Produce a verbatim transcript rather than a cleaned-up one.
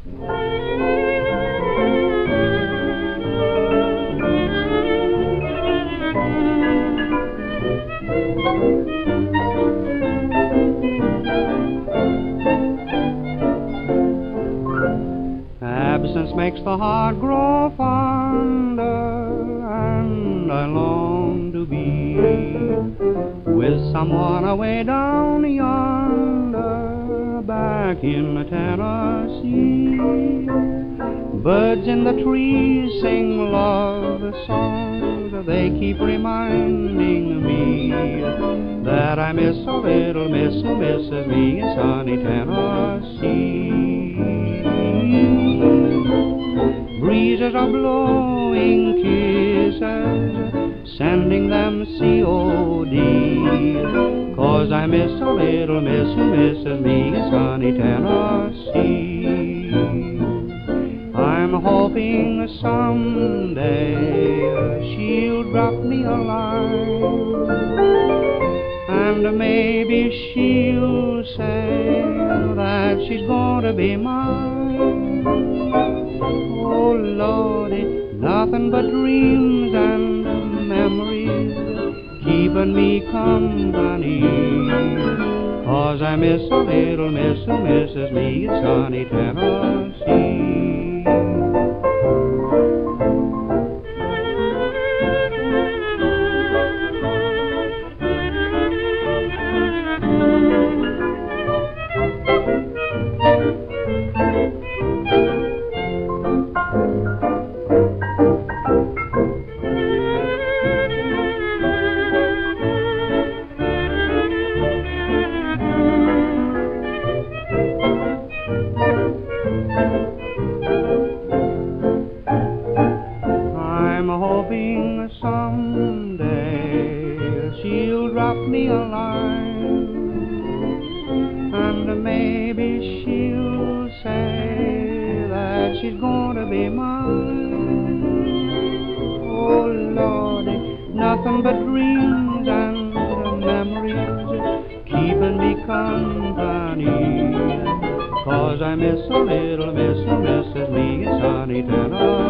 Absence makes the heart grow fonder, and I long to be with someone away down yonder, back in Tennessee. Birds in the trees sing love songs, they keep reminding me that I miss a little miss who misses me in sunny Tennessee. Breezes are blowing kisses, sending them C O D, 'cause I miss a little miss who misses me in sunny Tennessee. I'm hoping someday she'll drop me a line, and maybe she'll say that she's gonna be mine. Oh Lordy, nothing but dreams and memories keeping me company, 'cause I miss a little miss who misses me in sunny Tennessee. I'm hoping someday she'll drop me a line, and maybe she'll say that she's gonna be mine. Oh Lordy, nothing but dreams and memories keeping me company, 'cause I miss a little miss who misses me in sunny Tennessee.